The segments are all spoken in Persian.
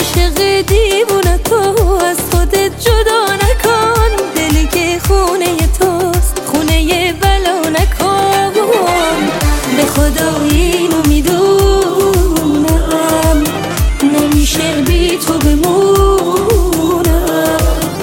عاشق دیوونه تو از خودت جدا نکن، دلی که خونه توست خونه بلا نکن. به خدا اینو میدونم نمیشه بی تو بمونم.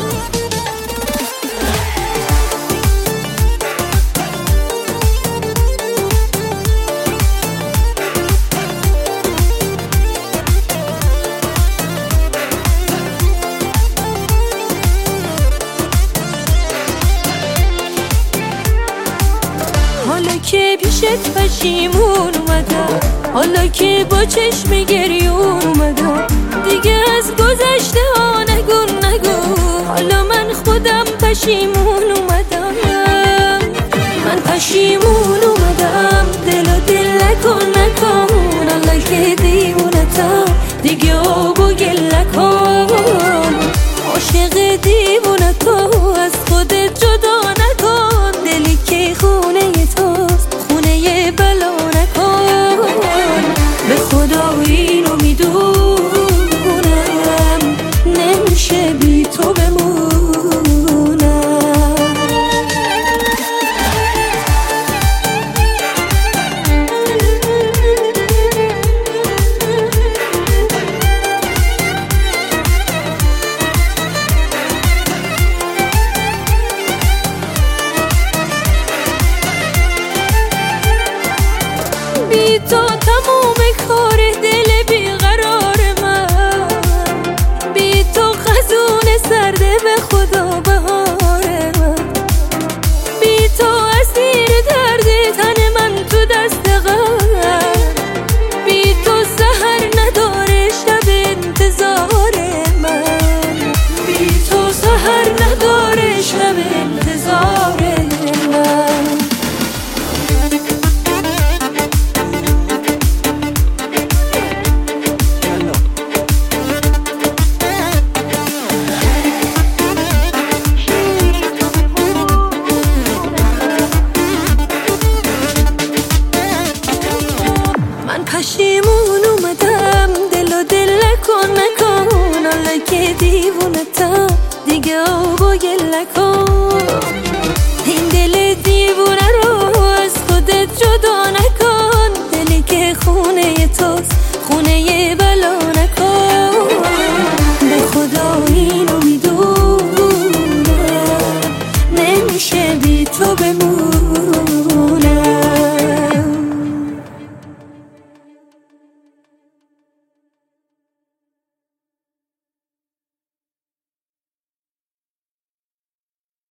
حالا که پیشت پشیمون اومدم، حالا که با چشم گریون اومدم، دیگه از گذشته ها نگو حالا من خودم پشیمون اومدم، من پشیمون اومدم. دل نکن حالا که دیوونتم، دیگه آب و گل نکن.